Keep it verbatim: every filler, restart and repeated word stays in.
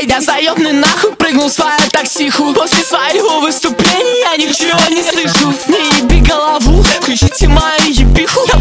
Я заебный нахуй прыгнул в свое таксиху. После своего выступления я ничего не слышу. Не еби голову, включите мою ебиху.